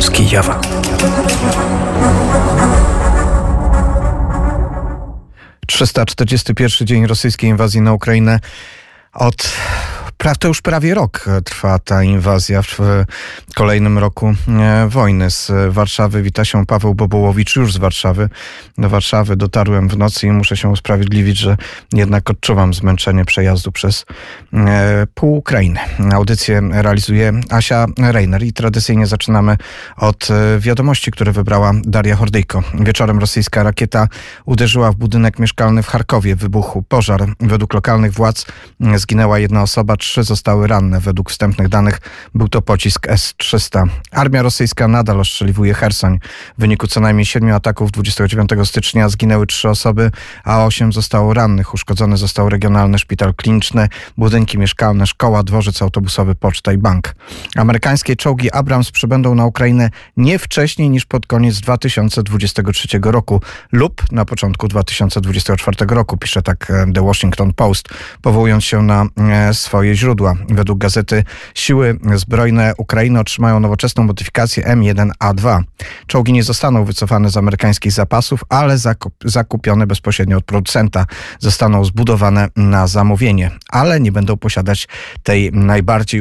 z Kijowa. ...341 dzień rosyjskiej inwazji na Ukrainę. To już prawie rok trwa ta inwazja. W kolejnym roku wojny. Z Warszawy wita się Paweł Bobołowicz, już z Warszawy. Do Warszawy dotarłem w nocy i muszę się usprawiedliwić, że jednak odczuwam zmęczenie przejazdu przez pół Ukrainy. Audycję realizuje Asia Reiner i tradycyjnie zaczynamy od wiadomości, które wybrała Daria Hordyjko. Wieczorem rosyjska rakieta uderzyła w budynek mieszkalny w Charkowie. Wybuchł pożar. Według lokalnych władz zginęła jedna osoba, 3 zostały ranne. Według wstępnych danych był to pocisk S-300. Armia rosyjska nadal ostrzeliwuje Chersoń. W wyniku co najmniej 7 ataków 29 stycznia zginęły 3 osoby, a 8 zostało rannych. Uszkodzony został regionalny szpital kliniczny, budynki mieszkalne, szkoła, dworzec autobusowy, poczta i bank. Amerykańskie czołgi Abrams przybędą na Ukrainę nie wcześniej niż pod koniec 2023 roku lub na początku 2024 roku, pisze tak The Washington Post, powołując się na swoje źródła. Według gazety siły zbrojne Ukrainy otrzymają nowoczesną modyfikację M1A2. Czołgi nie zostaną wycofane z amerykańskich zapasów, ale zakupione bezpośrednio od producenta. Zostaną zbudowane na zamówienie, ale nie będą posiadać tej najbardziej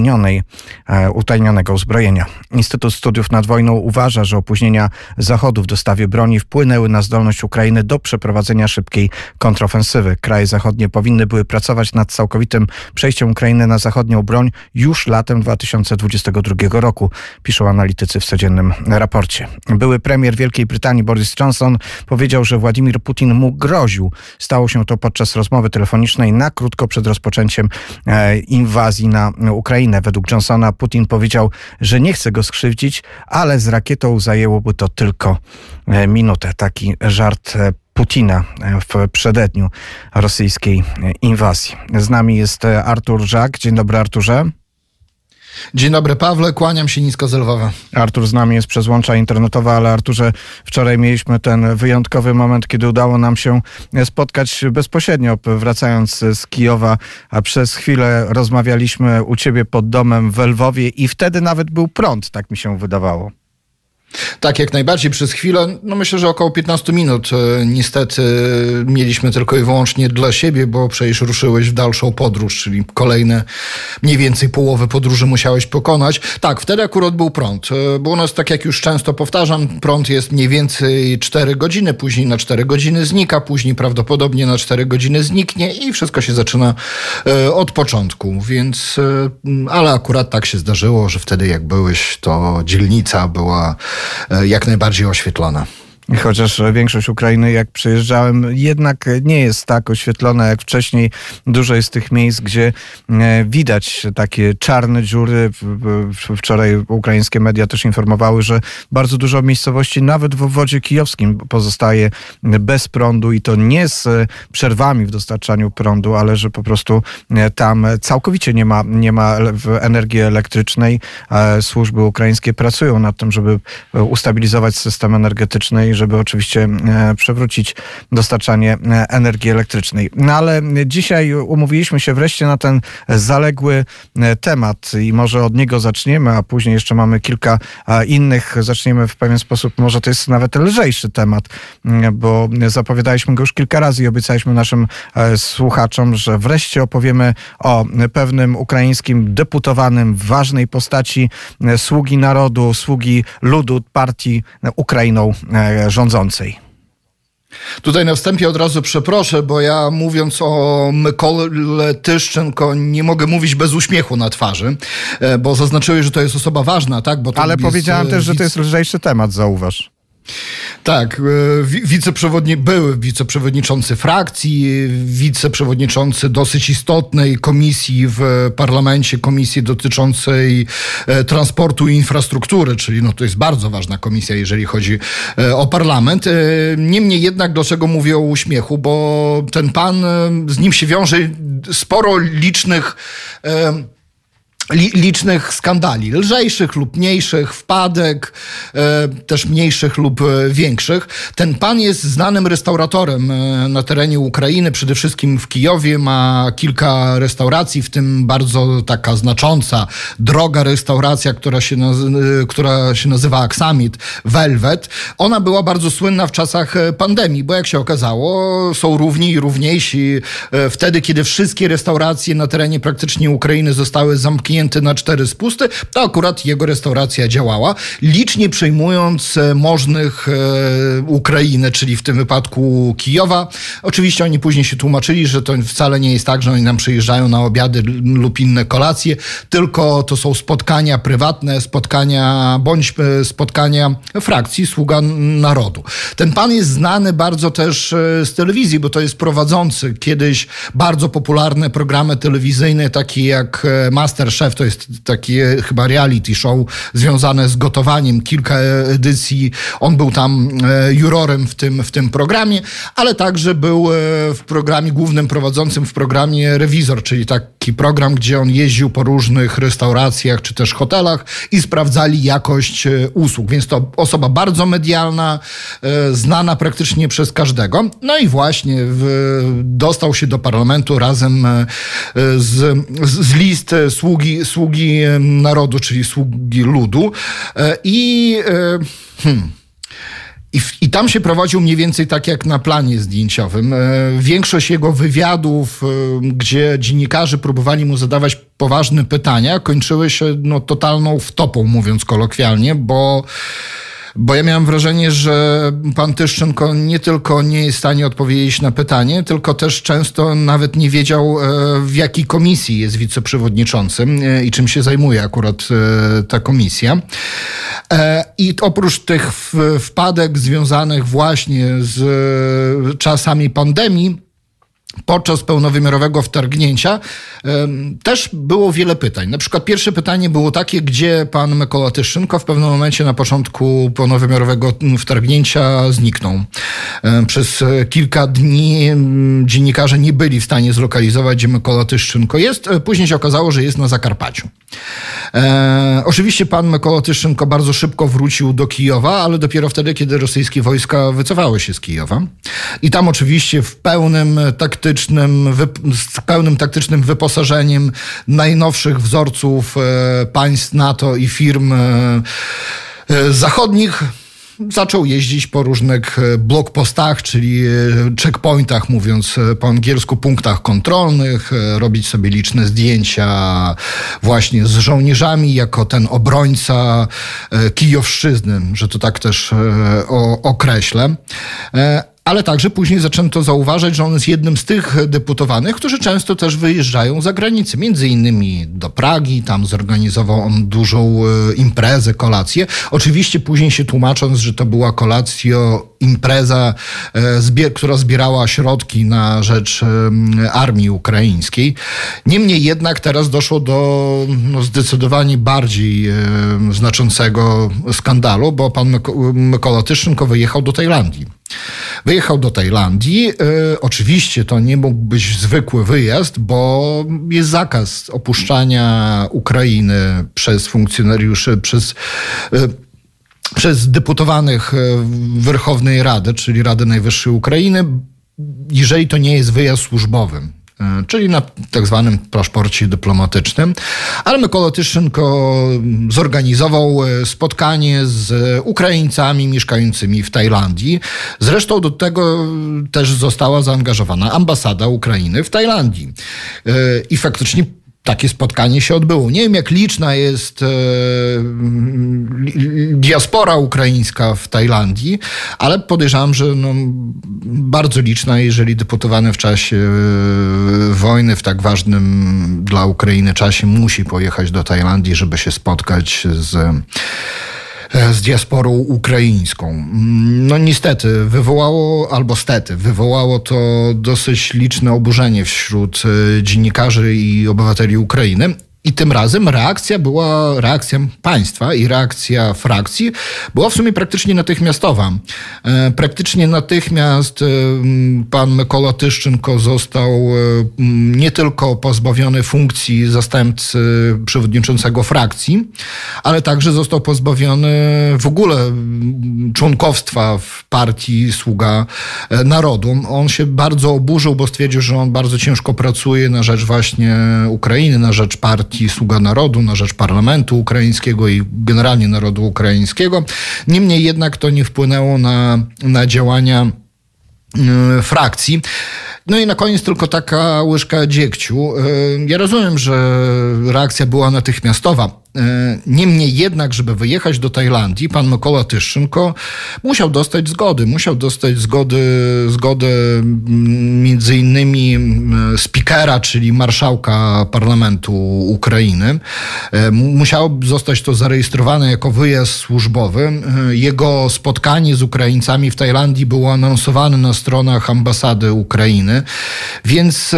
utajnionego uzbrojenia. Instytut Studiów nad Wojną uważa, że opóźnienia Zachodu w dostawie broni wpłynęły na zdolność Ukrainy do przeprowadzenia szybkiej kontrofensywy. Kraje zachodnie powinny były pracować nad całkowitym przejściem Ukrainy na zachodnią broń już latem 2022 roku, piszą analitycy w codziennym raporcie. Były premier Wielkiej Brytanii Boris Johnson powiedział, że Władimir Putin mu groził. Stało się to podczas rozmowy telefonicznej na krótko przed rozpoczęciem inwazji na Ukrainę. Według Johnsona Putin powiedział, że nie chce go skrzywdzić, ale z rakietą zajęłoby to tylko minutę. Taki żart Putina w przededniu rosyjskiej inwazji. Z nami jest Artur Żak. Dzień dobry, Arturze. Dzień dobry, Pawle, kłaniam się nisko z Lwowa. Artur z nami jest przez łącza internetowe, ale Arturze, wczoraj mieliśmy ten wyjątkowy moment, kiedy udało nam się spotkać bezpośrednio, wracając z Kijowa, a przez chwilę rozmawialiśmy u ciebie pod domem w Lwowie i wtedy nawet był prąd, tak mi się wydawało. Tak, jak najbardziej przez chwilę, myślę, że około 15 minut niestety mieliśmy tylko i wyłącznie dla siebie, bo przecież ruszyłeś w dalszą podróż, czyli kolejne mniej więcej połowę podróży musiałeś pokonać. Tak, wtedy akurat był prąd, bo u nas, tak jak już często powtarzam, prąd jest mniej więcej 4 godziny, później na 4 godziny znika, później prawdopodobnie na 4 godziny zniknie i wszystko się zaczyna od początku, więc, ale akurat tak się zdarzyło, że wtedy jak byłeś, to dzielnica była jak najbardziej oświetlona. Chociaż większość Ukrainy, jak przyjeżdżałem, jednak nie jest tak oświetlona jak wcześniej. Dużo jest tych miejsc, gdzie widać takie czarne dziury. Wczoraj ukraińskie media też informowały, że bardzo dużo miejscowości, nawet w obwodzie kijowskim, pozostaje bez prądu i to nie z przerwami w dostarczaniu prądu, ale że po prostu tam całkowicie nie ma energii elektrycznej. Służby ukraińskie pracują nad tym, żeby ustabilizować system energetyczny i żeby oczywiście przywrócić dostarczanie energii elektrycznej. No ale dzisiaj umówiliśmy się wreszcie na ten zaległy temat i może od niego zaczniemy, a później jeszcze mamy kilka innych. Zaczniemy w pewien sposób, może to jest nawet lżejszy temat, bo zapowiadaliśmy go już kilka razy i obiecaliśmy naszym słuchaczom, że wreszcie opowiemy o pewnym ukraińskim deputowanym, ważnej postaci, sługi narodu, sługi ludu, partii Ukrainą rządzącej. Tutaj na wstępie od razu przeproszę, bo ja mówiąc o Mykole Tyszczenko nie mogę mówić bez uśmiechu na twarzy, bo zaznaczyłeś, że to jest osoba ważna, tak? Bo to ale powiedziałem też, że to jest lżejszy temat, zauważ. Tak, były wiceprzewodniczący frakcji, wiceprzewodniczący dosyć istotnej komisji w parlamencie, komisji dotyczącej transportu i infrastruktury, czyli to jest bardzo ważna komisja, jeżeli chodzi o parlament. Niemniej jednak, dlaczego mówię o uśmiechu, bo ten pan, z nim się wiąże sporo licznych licznych skandali, lżejszych lub mniejszych, wpadek, też mniejszych lub większych. Ten pan jest znanym restauratorem na terenie Ukrainy, przede wszystkim w Kijowie. Ma kilka restauracji, w tym bardzo taka znacząca, droga restauracja, która się nazywa Aksamit, Velvet. Ona była bardzo słynna w czasach pandemii, bo jak się okazało, są równi i równiejsi. Wtedy, kiedy wszystkie restauracje na terenie praktycznie Ukrainy zostały zamknięte na 4 spusty, to akurat jego restauracja działała, licznie przejmując możnych Ukrainy, czyli w tym wypadku Kijowa. Oczywiście oni później się tłumaczyli, że to wcale nie jest tak, że oni nam przyjeżdżają na obiady lub inne kolacje, tylko to są spotkania prywatne, spotkania frakcji Sługa Narodu. Ten pan jest znany bardzo też z telewizji, bo to jest prowadzący kiedyś bardzo popularne programy telewizyjne, takie jak MasterChef, to jest takie chyba reality show związane z gotowaniem, kilka edycji. On był tam jurorem w tym programie, ale także był w programie głównym prowadzącym w programie Rewizor, czyli taki program, gdzie on jeździł po różnych restauracjach czy też hotelach i sprawdzali jakość usług. Więc to osoba bardzo medialna, znana praktycznie przez każdego. No i właśnie dostał się do parlamentu razem z list sługi narodu, czyli sługi ludu. I tam się prowadził mniej więcej tak jak na planie zdjęciowym. Większość jego wywiadów, gdzie dziennikarze próbowali mu zadawać poważne pytania, kończyły się totalną wtopą, mówiąc kolokwialnie, bo ja miałem wrażenie, że pan Tyszczenko nie tylko nie jest w stanie odpowiedzieć na pytanie, tylko też często nawet nie wiedział, w jakiej komisji jest wiceprzewodniczącym i czym się zajmuje akurat ta komisja. I oprócz tych wpadek związanych właśnie z czasami pandemii, podczas pełnowymiarowego wtargnięcia też było wiele pytań. Na przykład pierwsze pytanie było takie, gdzie pan Mykola Tyszczenko w pewnym momencie na początku pełnowymiarowego wtargnięcia zniknął. Przez kilka dni dziennikarze nie byli w stanie zlokalizować, gdzie Mykola Tyszczenko jest. Później się okazało, że jest na Zakarpaciu. Oczywiście pan Mykola Tyszczenko bardzo szybko wrócił do Kijowa, ale dopiero wtedy, kiedy rosyjskie wojska wycofały się z Kijowa. I tam oczywiście z pełnym taktycznym wyposażeniem najnowszych wzorców państw NATO i firm zachodnich zaczął jeździć po różnych blokpostach, czyli checkpointach, mówiąc po angielsku, punktach kontrolnych, robić sobie liczne zdjęcia właśnie z żołnierzami jako ten obrońca kijowszczyzny, że to tak też określę. Ale także później zaczęto zauważać, że on jest jednym z tych deputowanych, którzy często też wyjeżdżają za granicę. Między innymi do Pragi, tam zorganizował on dużą imprezę, kolację. Oczywiście później się tłumacząc, że to była impreza, która zbierała środki na rzecz armii ukraińskiej. Niemniej jednak teraz doszło do zdecydowanie bardziej znaczącego skandalu, bo pan Mykola Tyszczenko wyjechał do Tajlandii. Oczywiście to nie mógł być zwykły wyjazd, bo jest zakaz opuszczania Ukrainy przez funkcjonariuszy, przez deputowanych Werchownej Rady, czyli Rady Najwyższej Ukrainy, jeżeli to nie jest wyjazd służbowy, czyli na tak zwanym paszporcie dyplomatycznym. Ale Mykola Tyszczenko zorganizował spotkanie z Ukraińcami mieszkającymi w Tajlandii. Zresztą do tego też została zaangażowana ambasada Ukrainy w Tajlandii. I faktycznie takie spotkanie się odbyło. Nie wiem, jak liczna jest diaspora ukraińska w Tajlandii, ale podejrzewam, że bardzo liczna, jeżeli deputowany w czasie wojny, w tak ważnym dla Ukrainy czasie, musi pojechać do Tajlandii, żeby się spotkać z diasporą ukraińską. Niestety wywołało to dosyć liczne oburzenie wśród dziennikarzy i obywateli Ukrainy. I tym razem reakcja państwa i reakcja frakcji była w sumie praktycznie natychmiastowa. Praktycznie natychmiast pan Mykola Tyszczenko został nie tylko pozbawiony funkcji zastępcy przewodniczącego frakcji, ale także został pozbawiony w ogóle członkostwa w partii Sługa Narodu. On się bardzo oburzył, bo stwierdził, że on bardzo ciężko pracuje na rzecz właśnie Ukrainy, na rzecz partii Sługa Narodu, na rzecz parlamentu ukraińskiego i generalnie narodu ukraińskiego. Niemniej jednak to nie wpłynęło na działania frakcji. No i na koniec tylko taka łyżka dziegciu. Ja rozumiem, że reakcja była natychmiastowa. Niemniej jednak, żeby wyjechać do Tajlandii, pan Mykola Tyszczenko musiał dostać zgody. Musiał dostać zgodę między innymi spikera, czyli marszałka parlamentu Ukrainy. Musiało zostać to zarejestrowane jako wyjazd służbowy. Jego spotkanie z Ukraińcami w Tajlandii było anonsowane na stronach ambasady Ukrainy. Więc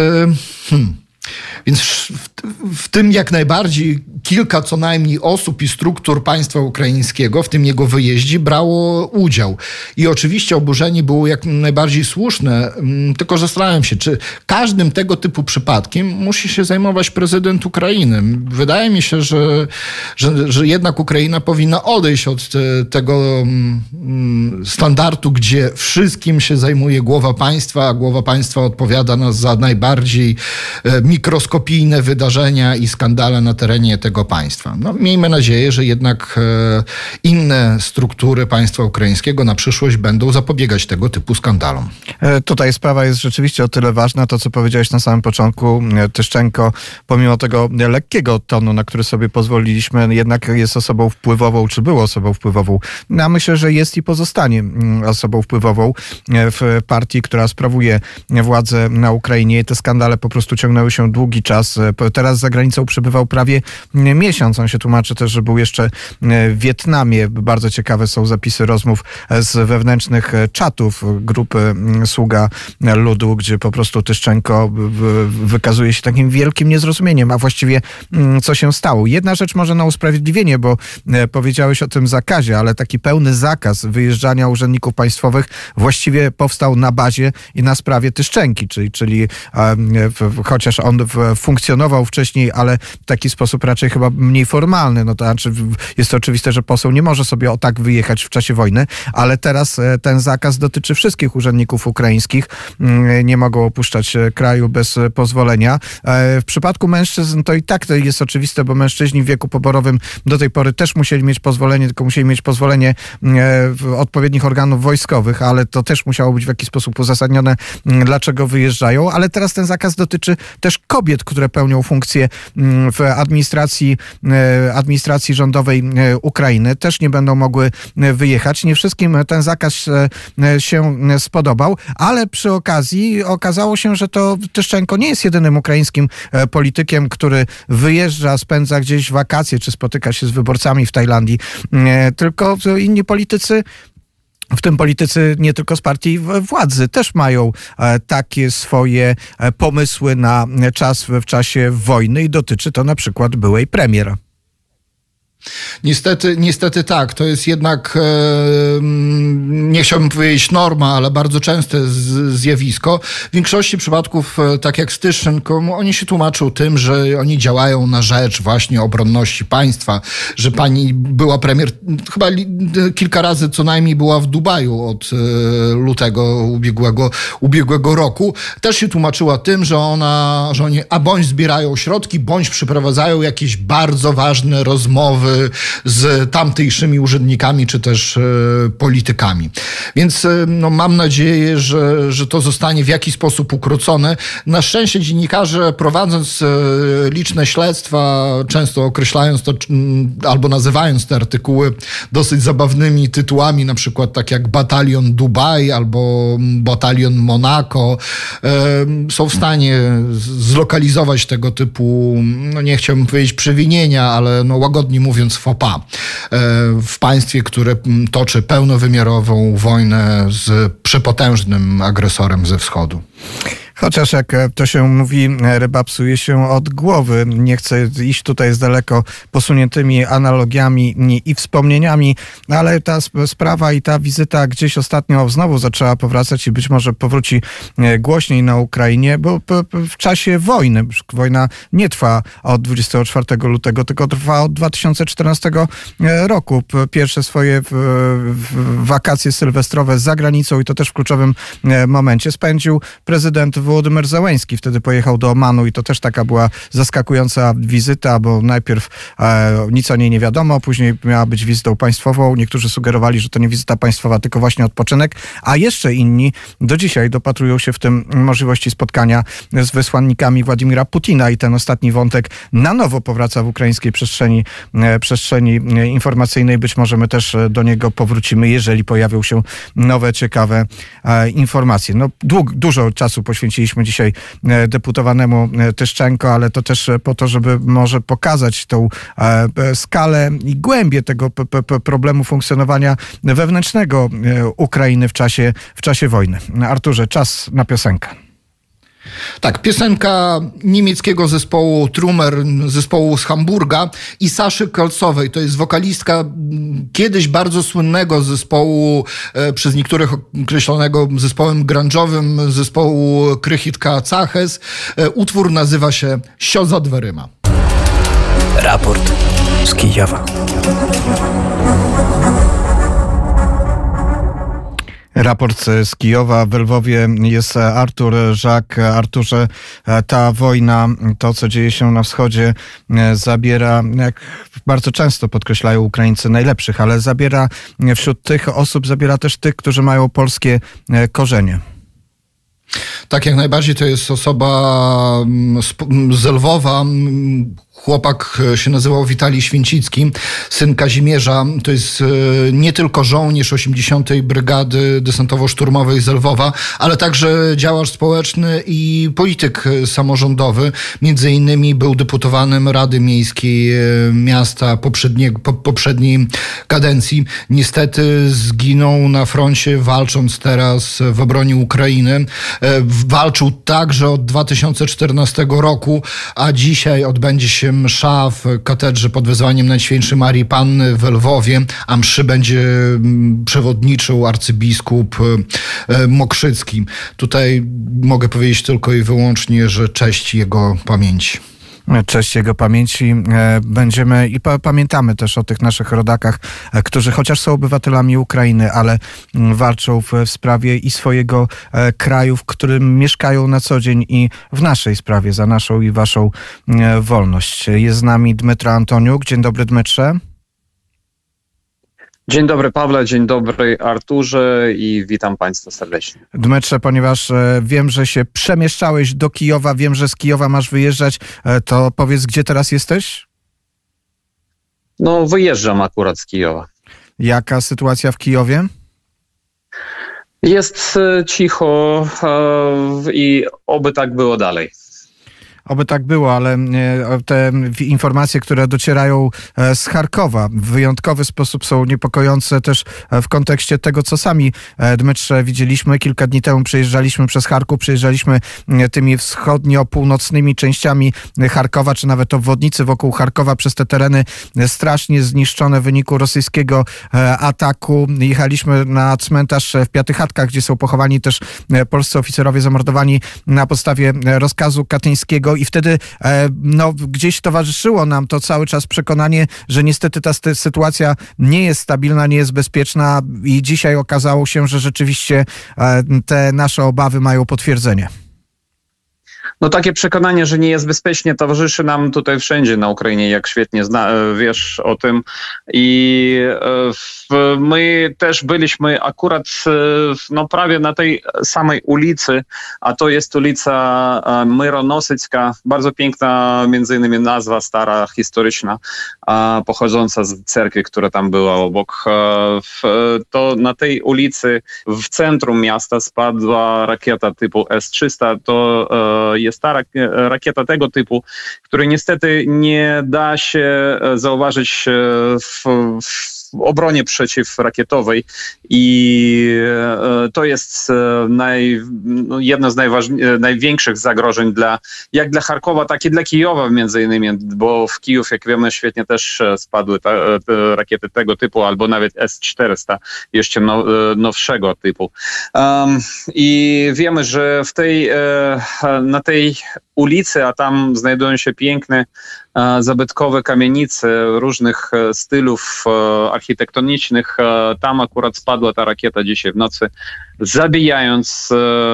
w tym jak najbardziej kilka co najmniej osób i struktur państwa ukraińskiego w tym jego wyjeździe brało udział. I oczywiście oburzenie było jak najbardziej słuszne, tylko zastanawiam się, czy każdym tego typu przypadkiem musi się zajmować prezydent Ukrainy. Wydaje mi się, że jednak Ukraina powinna odejść od tego standardu, gdzie wszystkim się zajmuje głowa państwa, a głowa państwa odpowiada za najbardziej mikroskopijne wydarzenia i skandale na terenie tego państwa. No, miejmy nadzieję, że jednak inne struktury państwa ukraińskiego na przyszłość będą zapobiegać tego typu skandalom. Tutaj sprawa jest rzeczywiście o tyle ważna, to co powiedziałeś na samym początku. Tyszczenko, pomimo tego lekkiego tonu, na który sobie pozwoliliśmy, jednak jest osobą wpływową, czy był osobą wpływową. Ja myślę, że jest i pozostanie osobą wpływową w partii, która sprawuje władzę na Ukrainie. I te skandale po prostu ciągnęły się długi czas. Teraz za granicą przebywał prawie miesiąc. On się tłumaczy też, że był jeszcze w Wietnamie. Bardzo ciekawe są zapisy rozmów z wewnętrznych czatów grupy Sługa Ludu, gdzie po prostu Tyszczenko wykazuje się takim wielkim niezrozumieniem, a właściwie co się stało. Jedna rzecz może na usprawiedliwienie, bo powiedziałeś o tym zakazie, ale taki pełny zakaz wyjeżdżania urzędników państwowych właściwie powstał na bazie i na sprawie Tyszczenki, czyli chociaż on funkcjonował wcześniej, ale w taki sposób raczej chyba mniej formalny. No to znaczy jest to oczywiste, że poseł nie może sobie o tak wyjechać w czasie wojny, ale teraz ten zakaz dotyczy wszystkich urzędników ukraińskich. Nie mogą opuszczać kraju bez pozwolenia. W przypadku mężczyzn to i tak to jest oczywiste, bo mężczyźni w wieku poborowym do tej pory też musieli mieć pozwolenie, tylko musieli mieć pozwolenie odpowiednich organów wojskowych, ale to też musiało być w jakiś sposób uzasadnione, dlaczego wyjeżdżają, ale teraz ten zakaz dotyczy też kobiet, które pełnią funkcje w administracji rządowej Ukrainy. Też nie będą mogły wyjechać. Nie wszystkim ten zakaz się spodobał, ale przy okazji okazało się, że to Tyszczenko nie jest jedynym ukraińskim politykiem, który wyjeżdża, spędza gdzieś wakacje, czy spotyka się z wyborcami w Tajlandii, tylko inni politycy, w tym politycy nie tylko z partii władzy, też mają takie swoje pomysły na czas w czasie wojny i dotyczy to na przykład byłej premier. Niestety tak. To jest jednak, nie chciałbym powiedzieć norma, ale bardzo częste zjawisko. W większości przypadków, tak jak z Tyszczenką, oni się tłumaczą tym, że oni działają na rzecz właśnie obronności państwa, że pani była premier, chyba kilka razy co najmniej była w Dubaju od lutego ubiegłego roku. Też się tłumaczyła tym, że oni bądź zbierają środki, bądź przeprowadzają jakieś bardzo ważne rozmowy z tamtejszymi urzędnikami, czy też politykami. Więc no, mam nadzieję, że to zostanie w jakiś sposób ukrócone. Na szczęście dziennikarze, prowadząc liczne śledztwa, często określając to albo nazywając te artykuły dosyć zabawnymi tytułami, na przykład tak jak Batalion Dubaj albo Batalion Monako, są w stanie zlokalizować tego typu, no nie chciałbym powiedzieć przewinienia, ale no łagodnie mówiąc faux pas w państwie, które toczy pełnowymiarową wojnę z przepotężnym agresorem ze wschodu. Chociaż jak to się mówi, ryba psuje się od głowy. Nie chcę iść tutaj z daleko posuniętymi analogiami i wspomnieniami, ale ta sprawa i ta wizyta gdzieś ostatnio znowu zaczęła powracać i być może powróci głośniej na Ukrainie, bo w czasie wojny, wojna nie trwa od 24 lutego, tylko trwa od 2014 roku. Pierwsze swoje wakacje sylwestrowe za granicą i to też w kluczowym momencie spędził prezydent Wołodymyr Zełenski. Wtedy pojechał do Omanu i to też taka była zaskakująca wizyta, bo najpierw nic o niej nie wiadomo, później miała być wizytą państwową. Niektórzy sugerowali, że to nie wizyta państwowa, tylko właśnie odpoczynek, a jeszcze inni do dzisiaj dopatrują się w tym możliwości spotkania z wysłannikami Władimira Putina i ten ostatni wątek na nowo powraca w ukraińskiej przestrzeni informacyjnej. Być może my też do niego powrócimy, jeżeli pojawią się nowe, ciekawe informacje. No, dużo czasu poświęciliśmy dzisiaj deputowanemu Tyszczenko, ale to też po to, żeby może pokazać tą skalę i głębię tego problemu funkcjonowania wewnętrznego Ukrainy w czasie wojny. Arturze, czas na piosenkę. Tak, piosenka niemieckiego zespołu Trummer, zespołu z Hamburga i Saszy Kolcowej. To jest wokalistka kiedyś bardzo słynnego zespołu, przez niektórych określonego zespołem grunge'owym, zespołu Krychitka Caches. Utwór nazywa się Sio za dweryma. Raport z Kijowa. Raport z Kijowa. W Lwowie jest Artur Żak. Arturze, ta wojna, to co dzieje się na wschodzie, zabiera, jak bardzo często podkreślają Ukraińcy, najlepszych, ale zabiera wśród tych osób, zabiera też tych, którzy mają polskie korzenie. Tak, jak najbardziej to jest osoba z Lwowa. Chłopak się nazywał Witalij Święcicki, syn Kazimierza. To jest nie tylko żołnierz 80. Brygady Desantowo-Szturmowej z Lwowa, ale także działacz społeczny i polityk samorządowy. Między innymi był deputowanym Rady Miejskiej miasta poprzedniej kadencji. Niestety zginął na froncie, walcząc teraz w obronie Ukrainy. Walczył także od 2014 roku, a dzisiaj odbędzie się msza w katedrze pod wezwaniem Najświętszej Marii Panny w Lwowie, a mszy będzie przewodniczył arcybiskup Mokrzycki. Tutaj mogę powiedzieć tylko i wyłącznie, że cześć jego pamięci. Cześć jego pamięci. Będziemy i pamiętamy też o tych naszych rodakach, którzy chociaż są obywatelami Ukrainy, ale walczą w sprawie i swojego kraju, w którym mieszkają na co dzień i w naszej sprawie, za naszą i waszą wolność. Jest z nami Dmytro Antoniuk. Dzień dobry, Dmytrze. Dzień dobry, Pawle, dzień dobry, Arturze i witam Państwa serdecznie. Dmytrze, ponieważ wiem, że się przemieszczałeś do Kijowa, wiem, że z Kijowa masz wyjeżdżać, to powiedz, gdzie teraz jesteś? No, wyjeżdżam akurat z Kijowa. Jaka sytuacja w Kijowie? Jest cicho i oby tak było dalej. Oby tak było, ale te informacje, które docierają z Charkowa w wyjątkowy sposób są niepokojące też w kontekście tego, co sami, Dmytrze, widzieliśmy. Kilka dni temu przejeżdżaliśmy przez Charków, przejeżdżaliśmy tymi wschodnio-północnymi częściami Charkowa, czy nawet obwodnicy wokół Charkowa przez te tereny strasznie zniszczone w wyniku rosyjskiego ataku. Jechaliśmy na cmentarz w Piatychatkach, gdzie są pochowani też polscy oficerowie zamordowani na podstawie rozkazu katyńskiego. I wtedy gdzieś towarzyszyło nam to cały czas przekonanie, że niestety ta sytuacja nie jest stabilna, nie jest bezpieczna i dzisiaj okazało się, że rzeczywiście te nasze obawy mają potwierdzenie. No takie przekonanie, że nie jest bezpiecznie, towarzyszy nam tutaj wszędzie na Ukrainie, jak świetnie wiesz o tym. I my też byliśmy akurat prawie na tej samej ulicy, a to jest ulica Myronosycka, bardzo piękna, między innymi nazwa stara, historyczna, pochodząca z cerkwi, która tam była obok. To na tej ulicy w centrum miasta spadła rakieta typu S-300, to jest ta rakieta tego typu, której niestety nie da się zauważyć w obronie przeciwrakietowej i to jest jedno z największych zagrożeń jak dla Charkowa, tak i dla Kijowa między innymi, bo w Kijów, jak wiemy, świetnie też spadły te rakiety tego typu, albo nawet S-400, jeszcze nowszego typu. I wiemy, że na tej ulicy, a tam znajdują się piękne, zabytkowe kamienice różnych stylów architektonicznych. Tam akurat spadła ta rakieta dzisiaj w nocy, zabijając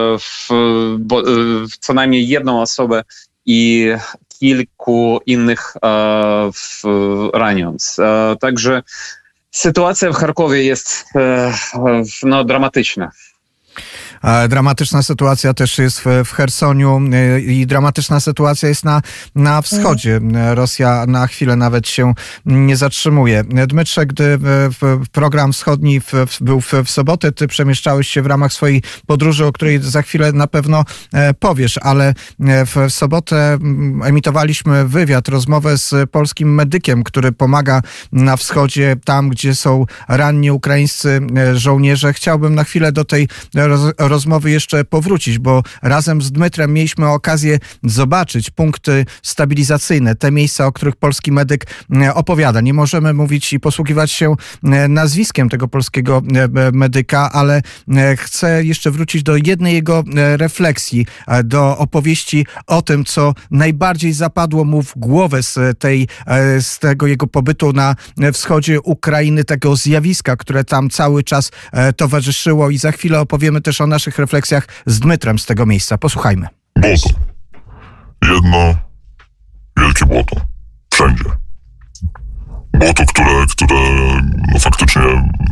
co najmniej jedną osobę i kilku innych raniąc. Także sytuacja w Charkowie jest dramatyczna. Dramatyczna sytuacja też jest w Chersoniu i dramatyczna sytuacja jest na wschodzie. Rosja na chwilę nawet się nie zatrzymuje. Dmytrze, gdy program wschodni był w sobotę, ty przemieszczałeś się w ramach swojej podróży, o której za chwilę na pewno powiesz, ale w sobotę emitowaliśmy wywiad, rozmowę z polskim medykiem, który pomaga na wschodzie, tam gdzie są ranni ukraińscy żołnierze. Chciałbym na chwilę do tej rozmowy jeszcze powrócić, bo razem z Dmytrem mieliśmy okazję zobaczyć punkty stabilizacyjne, te miejsca, o których polski medyk opowiada. Nie możemy mówić i posługiwać się nazwiskiem tego polskiego medyka, ale chcę jeszcze wrócić do jednej jego refleksji, do opowieści o tym, co najbardziej zapadło mu w głowę z tego jego pobytu na wschodzie Ukrainy, tego zjawiska, które tam cały czas towarzyszyło, i za chwilę opowiemy też o naszych refleksjach z Dmytrem z tego miejsca. Posłuchajmy. Błoto. Jedno wielkie błoto. Wszędzie. Błoto, które faktycznie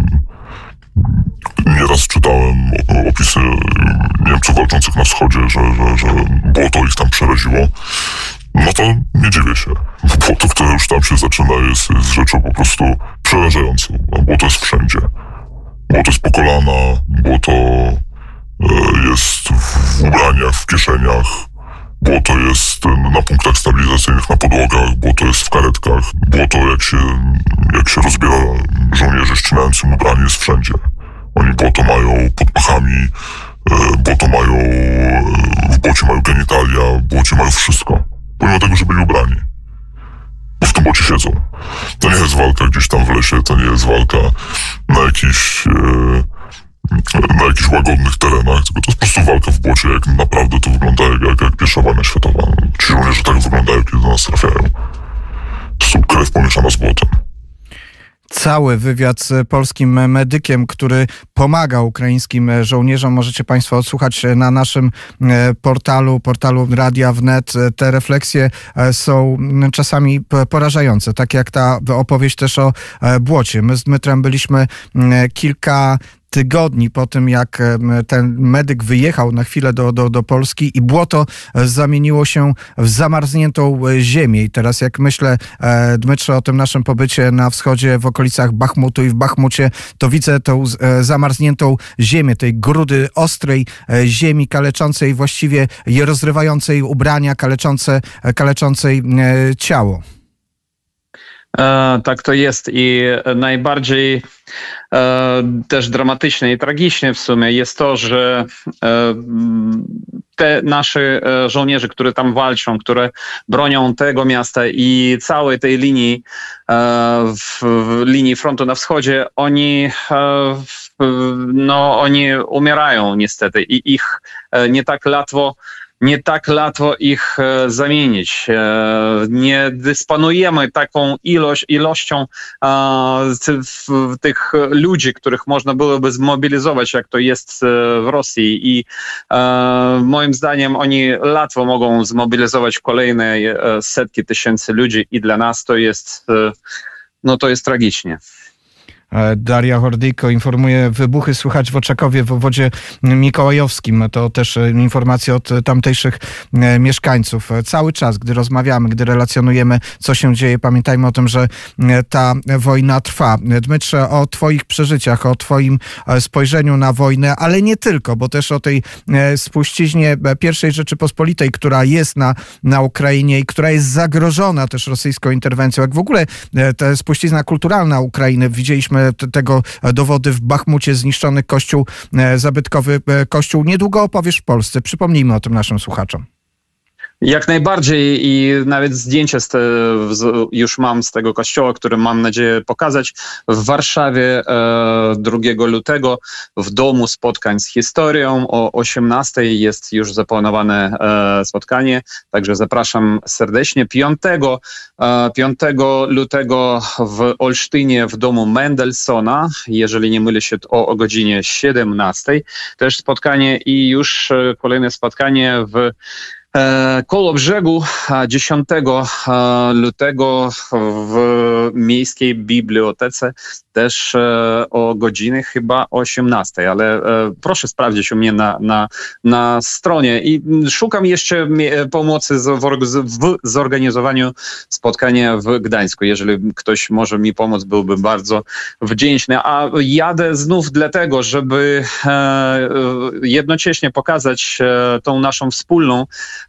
nieraz czytałem opisy Niemców walczących na wschodzie, że błoto ich tam przeraziło. No to nie dziwię się. Błoto, które już tam się zaczyna, jest rzeczą po prostu przerażającą. A błoto jest wszędzie. Błoto jest po kolana, błoto jest w ubraniach, w kieszeniach, błoto jest na punktach stabilizacyjnych, na podłogach, błoto jest w karetkach, błoto jak się rozbiera żołnierzy ścinającym ubranie, jest wszędzie. Oni błoto mają pod pachami, w błocie mają genitalia, w błocie mają wszystko, pomimo tego, że byli ubrani. Bo w tym błocie siedzą. To nie jest walka gdzieś tam w lesie, to nie jest walka na jakichś łagodnych terenach, tylko to jest po prostu walka w błocie, jak naprawdę to wygląda jak pierwsza wojna światowa. Ci żołnierze tak wyglądają, kiedy do nas trafiają. To jest krew pomieszana z błotem. Cały wywiad z polskim medykiem, który pomaga ukraińskim żołnierzom, możecie Państwo odsłuchać na naszym portalu Radia Wnet. Te refleksje są czasami porażające, tak jak ta opowieść też o błocie. My z Dmytrem byliśmy kilka tygodni po tym, jak ten medyk wyjechał na chwilę do Polski i błoto zamieniło się w zamarzniętą ziemię. I teraz jak myślę, Dmytrze, o tym naszym pobycie na wschodzie, w okolicach Bachmutu i w Bachmucie, to widzę tą zamarzniętą ziemię, tej grudy ostrej ziemi, kaleczącej właściwie i rozrywającej ubrania, kaleczącej ciało. Tak to jest i najbardziej też dramatyczne i tragiczne w sumie jest to, że te nasze żołnierze, które tam walczą, które bronią tego miasta i całej tej linii, linii frontu na wschodzie, oni umierają niestety i ich nie tak łatwo ich zamienić. Nie dysponujemy taką ilością tych ludzi, których można byłoby zmobilizować, jak to jest w Rosji. I moim zdaniem oni łatwo mogą zmobilizować kolejne setki tysięcy ludzi i dla nas to jest tragicznie. Daria Hordyjko informuje, wybuchy słychać w Oczakowie, w obwodzie mikołajowskim. To też informacje od tamtejszych mieszkańców. Cały czas, gdy rozmawiamy, gdy relacjonujemy, co się dzieje, pamiętajmy o tym, że ta wojna trwa. Dmytrze, o twoich przeżyciach, o twoim spojrzeniu na wojnę, ale nie tylko, bo też o tej spuściźnie I Rzeczypospolitej, która jest na Ukrainie i która jest zagrożona też rosyjską interwencją. Jak w ogóle ta spuścizna kulturalna Ukrainy, widzieliśmy Mieliśmy tego dowody w Bachmucie, zniszczony kościół, zabytkowy kościół. Niedługo opowiesz w Polsce. Przypomnijmy o tym naszym słuchaczom. Jak najbardziej i nawet zdjęcie już mam z tego kościoła, które mam nadzieję pokazać w Warszawie 2 lutego w Domu Spotkań z Historią o 18:00 jest już zaplanowane spotkanie, także zapraszam serdecznie. 5 lutego w Olsztynie w Domu Mendelssohna, jeżeli nie mylę się, o godzinie 17:00 też spotkanie i już kolejne spotkanie w Kołobrzegu 10 lutego w Miejskiej Bibliotece też o godzinie chyba 18:00, ale proszę sprawdzić u mnie na stronie i szukam jeszcze pomocy w zorganizowaniu spotkania w Gdańsku. Jeżeli ktoś może mi pomóc, byłbym bardzo wdzięczny. A jadę znów dlatego, żeby jednocześnie pokazać tą naszą wspólną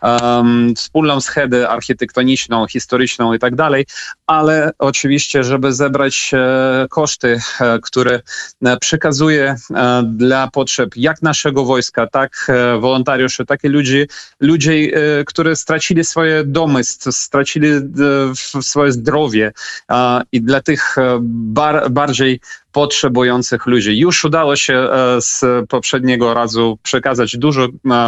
schedę architektoniczną, historyczną i tak dalej, ale oczywiście, żeby zebrać koszty, które przekazuje dla potrzeb jak naszego wojska, tak wolontariuszy, tak i ludzi, którzy stracili swoje domy, stracili swoje zdrowie i dla tych bardziej potrzebujących ludzi. Już udało się z poprzedniego razu przekazać dużo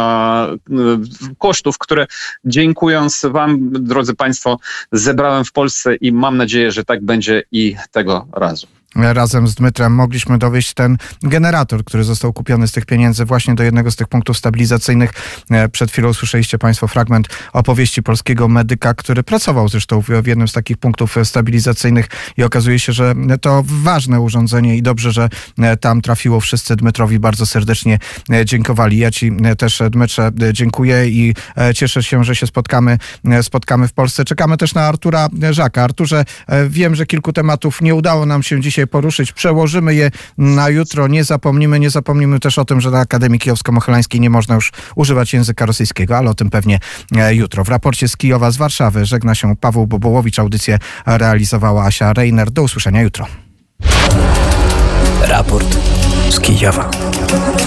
kosztów, które dziękując wam, drodzy państwo, zebrałem w Polsce i mam nadzieję, że tak będzie i tego razu. Razem z Dmytrem mogliśmy dowieść ten generator, który został kupiony z tych pieniędzy właśnie do jednego z tych punktów stabilizacyjnych. Przed chwilą słyszeliście państwo fragment opowieści polskiego medyka, który pracował zresztą w jednym z takich punktów stabilizacyjnych i okazuje się, że to ważne urządzenie i dobrze, że tam trafiło. Wszyscy Dmytrowi bardzo serdecznie dziękowali. Ja ci też, Dmytrze, dziękuję i cieszę się, że się spotkamy w Polsce. Czekamy też na Artura Żaka. Arturze, wiem, że kilku tematów nie udało nam się dzisiaj poruszyć. Przełożymy je na jutro. Nie zapomnimy też o tym, że na Akademii Kijowsko-Mohylańskiej nie można już używać języka rosyjskiego, ale o tym pewnie jutro. W raporcie z Kijowa, z Warszawy żegna się Paweł Bobołowicz. Audycję realizowała Asia Reiner. Do usłyszenia jutro. Raport z Kijowa.